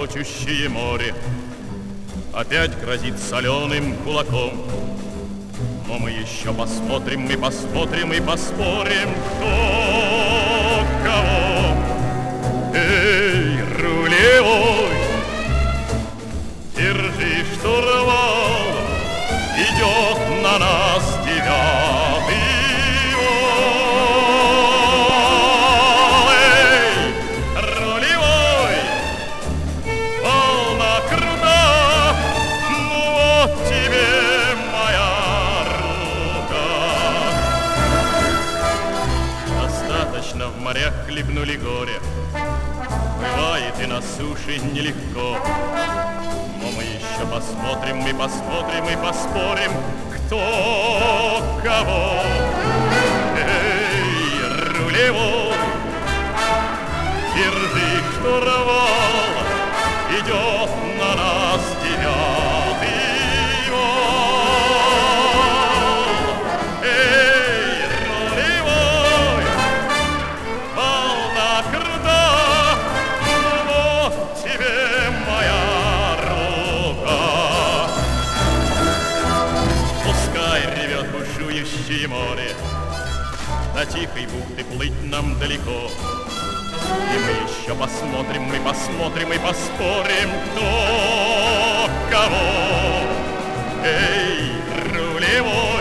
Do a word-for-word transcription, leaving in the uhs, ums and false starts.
клокочущее море опять грозит соленым кулаком. Но мы еще посмотрим, мы посмотрим и поспорим, кто кого. Эй, рулевой, держи штурвал, идет на нас девятый вал. Эй, рулевой, волна крута, ну вот тебе моя рука. Достаточно в морях хлебнули горе, бывает и на суше нелегко. Но мы еще посмотрим, мы посмотрим и поспорим, кто кого. Эй, рулевой, держи штурвал, идет на нас девятый вал. Эй, рулевой, волна крута, ну вот тебе моя рука. Пускай ревет бушующее море, до тихой бухты плыть нам далеко. И мы еще посмотрим, мы посмотрим и поспорим, кто кого. Эй, рулевой,